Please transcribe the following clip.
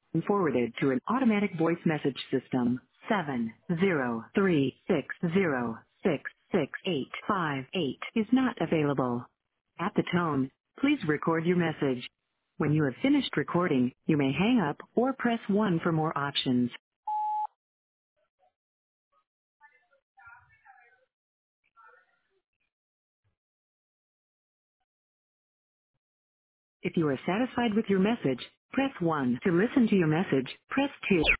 and forwarded to an automatic voice message system. 70360668858 is not available. At the tone, please record your message. When you have finished recording, you may hang up or press 1 for more options. If you are satisfied with your message, press 1. To listen to your message, press 2.